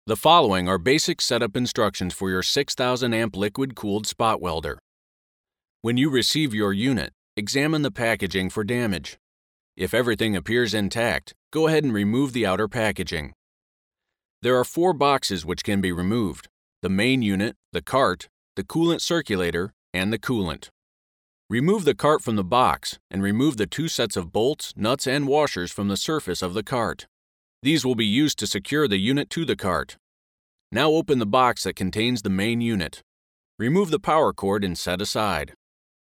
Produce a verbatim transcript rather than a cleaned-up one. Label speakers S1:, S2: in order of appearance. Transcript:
S1: The following are basic setup instructions for your six thousand amp liquid-cooled spot welder. When you receive your unit, examine the packaging for damage. If everything appears intact, go ahead and remove the outer packaging. There are four boxes which can be removed: the main unit, the cart, the coolant circulator, and the coolant. Remove the cart from the box and remove the two sets of bolts, nuts, and washers from the surface of the cart. These will be used to secure the unit to the cart. Now open the box that contains the main unit. Remove the power cord and set aside.